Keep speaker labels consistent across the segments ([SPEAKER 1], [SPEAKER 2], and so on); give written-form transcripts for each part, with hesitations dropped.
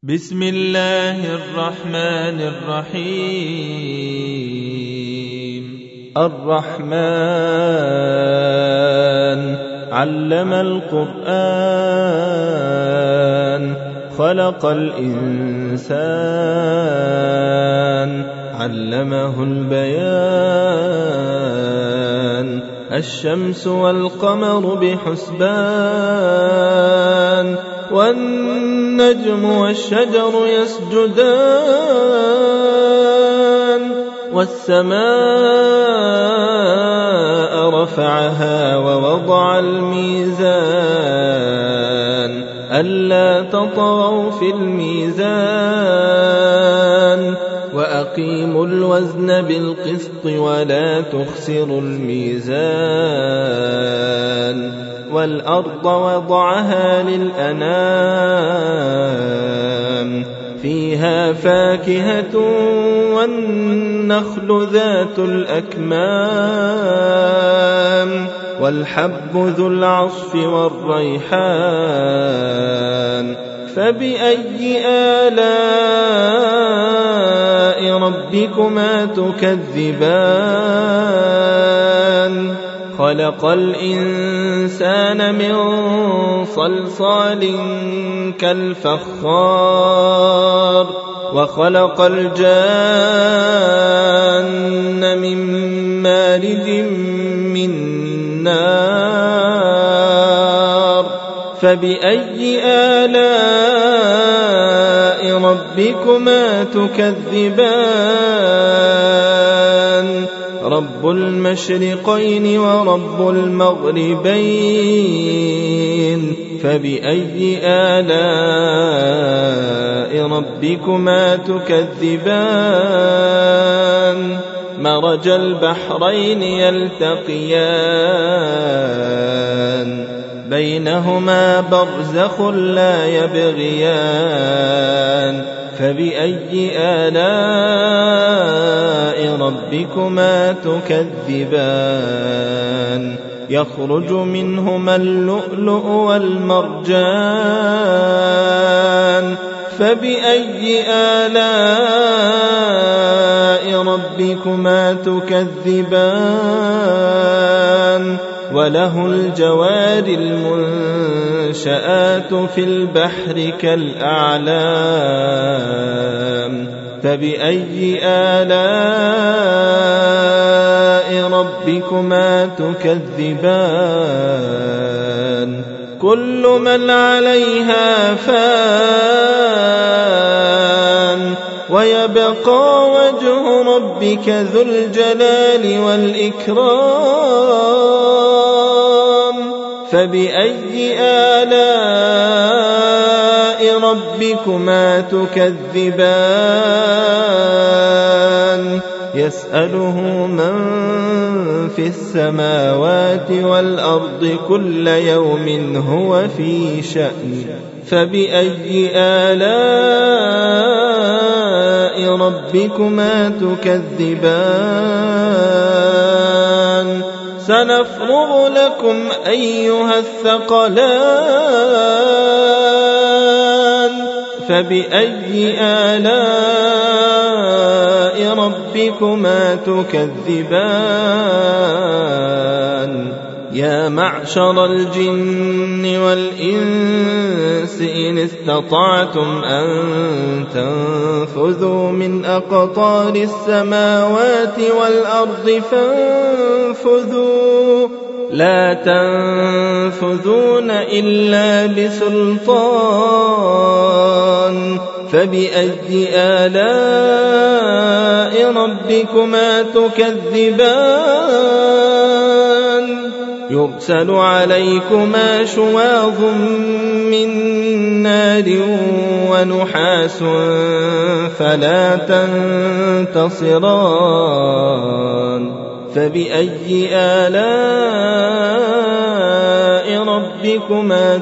[SPEAKER 1] بسم الله الرحمن الرحيم. الرحمن علم القرآن خلق الإنسان علمه البيان الشمس والقمر بحسبان والنجم والشجر يسجدان والسماء رفعها ووضع الميزان ألا تطغوا في الميزان وأقيموا الوزن بالقسط ولا تخسروا الميزان والأرض وضعها للأنام فيها فاكهة والنخل ذات الأكمام والحب ذو العصف والريحان فبأي آلاء ربكما تكذبان خلق الإنسان من صلصال كالفخار وخلق الجان من مارج من نار فبأي آلاء ربكما تكذبان رب المشرقين ورب المغربين فبأي آلاء ربكما تكذبان مرج البحرين يلتقيان بينهما برزخ لا يبغيان فبأي آلاء ربكما تكذبان يخرج منهما اللؤلؤ والمرجان فبأي آلاء ربكما تكذبان وله الجوار المنشآت في البحر كالأعلام فبأي آلاء ربكما تكذبان كل من عليها فان ويبقى وجه ربك ذو الجلال والإكرام فبأي آلاء ربكما تكذبان يسأله من في السماوات والأرض كل يوم هو في شأن فبأي آلاء ربكما تكذبان سنفرغ لكم أيها الثقلان فبأي آلاء ربكما تكذبان يا معشر الجن والإنس إن استطعتم أن تنفذوا من أقطار السماوات والأرض فانفذوا لا تنفذون إلا بسلطان فبأي آلاء ربكما تكذبان يرسل عليكما شواظ من نار ونحاس فلا تنتصران فبأي آلاء ربكما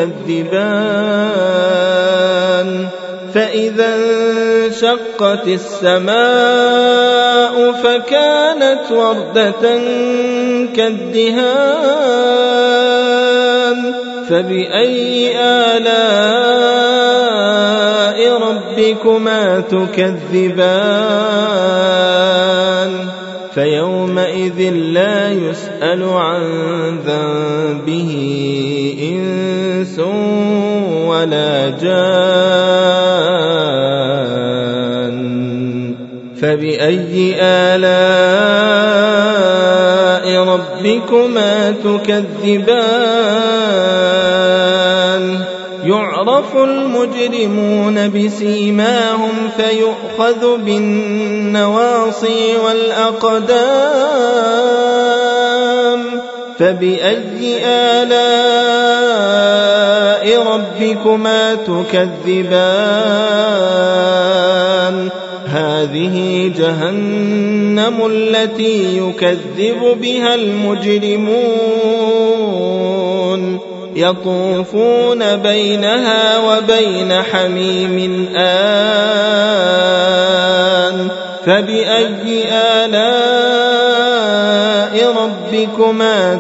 [SPEAKER 1] تكذبان فإذا انشقت السماء فكانت وردة كالدهان فبأي آلاء ربكما تكذبان فيومئذ لا يسأل عن ذنبه إنس ولا جان فبأي آلاء ربكما تكذبان يعرف المجرمون بسيماهم فيؤخذ بالنواصي والأقدام فبأي آلاء ربكما تكذبان هذه جهنم التي يكذب بها المجرمون يطوفون بينها وبين حميم آن فبأي آلاء ربكما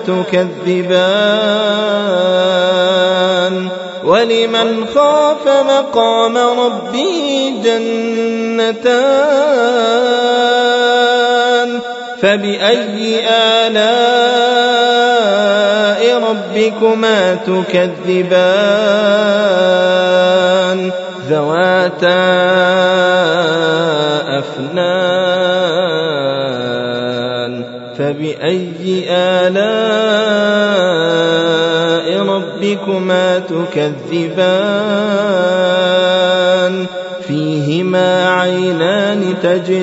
[SPEAKER 1] تكذبان ولمن خاف مقام ربه جنتان فبأي آلاء ربكما تكذبان ذواتا أفنان فبأي آلاء ربكما تكذبان فيهما عينان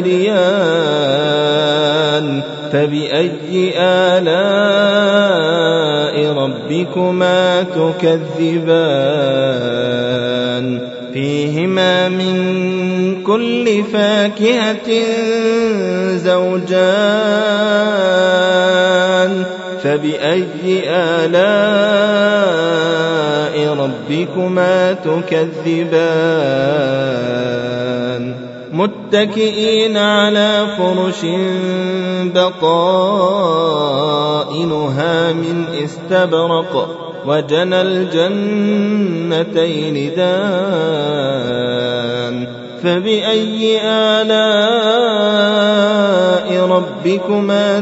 [SPEAKER 1] تجريان فبأي آلاء ربكما تكذبان فيهما من كل فاكهة زوجان فبأي آلاء ربكما تكذبان متكئين على فرش بطائنها من استبرق وجنى الجنتين دان فبأي آلاء ربكما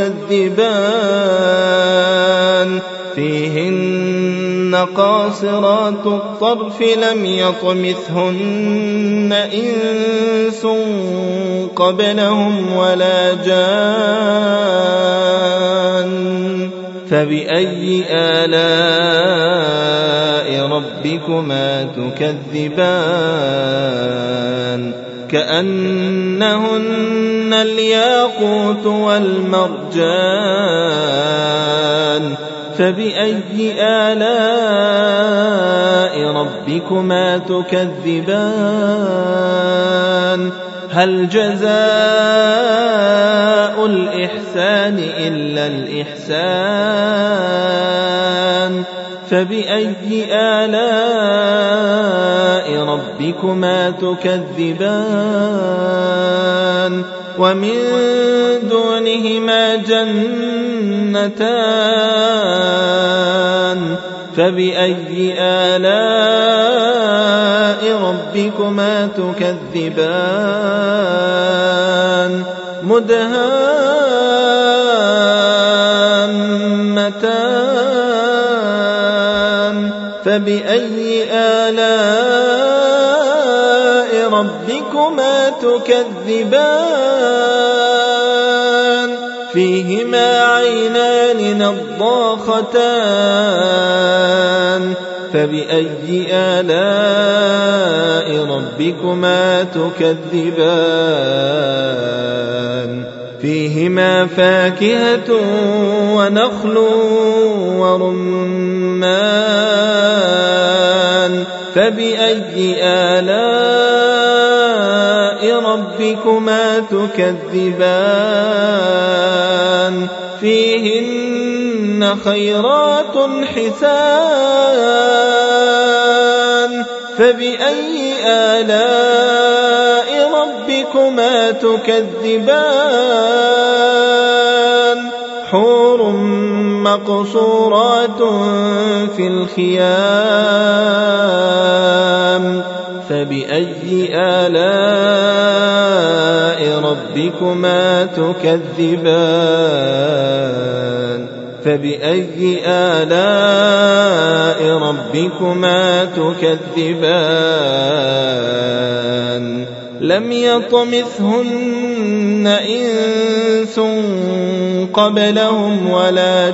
[SPEAKER 1] تكذبان فيهن قاصرات الطرف لم يطمثهن إنس قبلهم ولا جان فبأي آلاء ربكما تكذبان كأنهن الياقوت والمرجان فبأي آلاء ربكما تكذبان هل جزاء الإحسان إلا الإحسان فبأي آلاء ربكما تكذبان ومن دونهما جنتان فبأي آلاء ربكما تكذبان مدهامتان فبأي آلاء ربكما تكذبان فيهما عينان نضاختان فبأي آلاء ربكما تكذبان فيهما فاكهة ونخل ورمان فبأي آلاء ربكما تكذبان فيهن خيرات حسان فبأي آلاء ربكما تكذبان حور مقصورات في الخيام فبأي آلاء ربكما تكذبان فبأي آلاء ربكما تكذبان لم يطمثهن إنس قبلهم ولا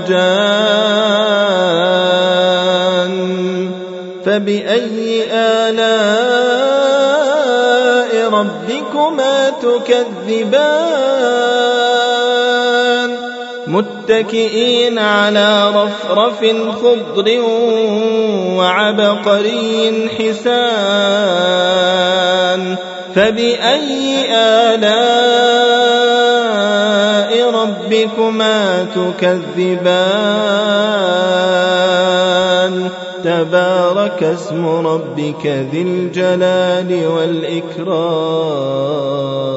[SPEAKER 1] جان فبأي آلاء ربكما تكذبان متكئين على رفرف خضر وعبقري حسان فبأي آلاء ربكما تكذبان تبارك اسم ربك ذي الجلال والإكرام